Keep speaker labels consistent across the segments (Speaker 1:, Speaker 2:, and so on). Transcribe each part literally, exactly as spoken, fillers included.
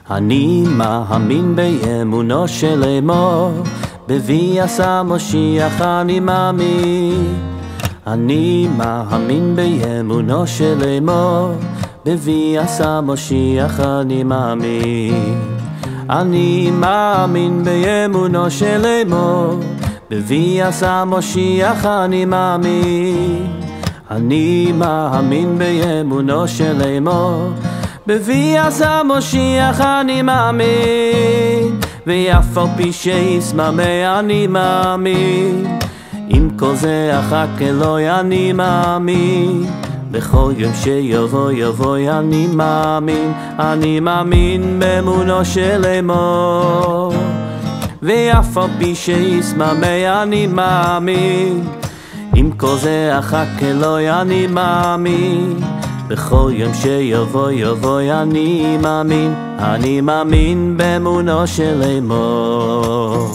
Speaker 1: אני מאמין באמונו של אמור, בביאת המשיח אני מאמין. אני מאמין באמונו של אמור, בביאת המשיח אני מאמין. אני מאמין באמונו של אמור, בביאת המשיח אני מאמין. אני מאמין באמונו של אמור, בביאת המשיח אני מאמין. ואף על פי שישמע אני מאמין, עם כל זה אחק אלוהי אני מאמין. בכל יום שיבוא יבוא אני מאמין. אני מאמין באמונו של אמור, ואף על פי שישמע אני מאמין, עם כל זה אחק אלוהי אני מאמין. בכל יום שיבוא יבוא אני מאמין. אני מאמין באמונו של אמור.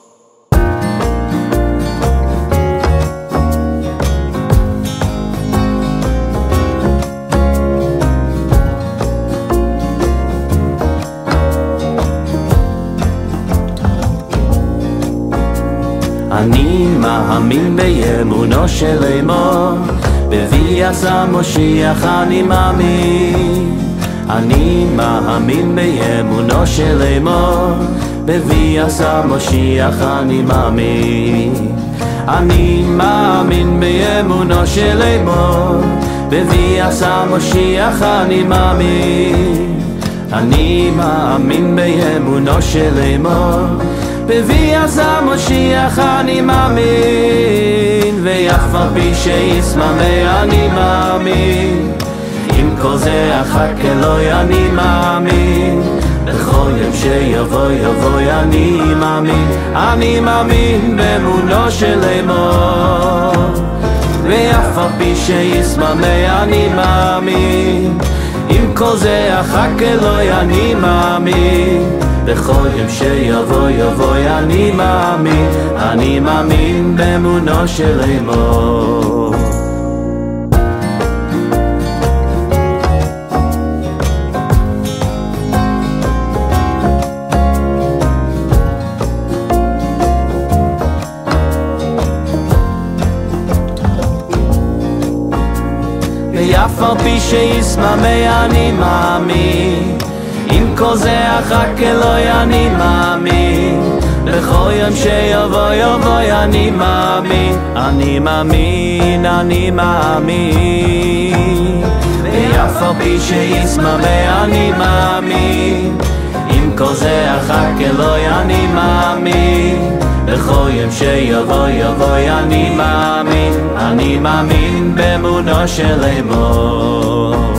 Speaker 1: אני מאמין באמונו של אמור, בביאת המשיח אני מאמין. אני מאמין באמונו של אמור, בביאת המשיח אני מאמין. אני מאמין באמונו של אמור, בביאת המשיח אני מאמין. אני מאמין באמונו של אמור, בביאת המשיח אני מאמין. ואף על פי שישמע אני מאמין, עם כל זה אחק אלוהי אני מאמין. בכל יום שיבוא יבוא אני מאמין. אני מאמין באמונו של אמור, ואף על פי שישמע אני מאמין, עם כל זה אחק אלוהי אני מאמין. בכל יום שיבוא יבוא אני מאמין. אני מאמין באמונו של אמור. ואף על פי שישמע אני מאמין, עם כל זה אחק אלוהי אני מאמין. בכל יום שיבוא יבוא אני מאמין. אני מאמין, אני מאמין. ואף על פי שישמע אני מאמין, עם כל זה אחק אלוהי אני מאמין. בכל יום שיבוא יבוא אני מאמין. אני מאמין באמונו של אמור.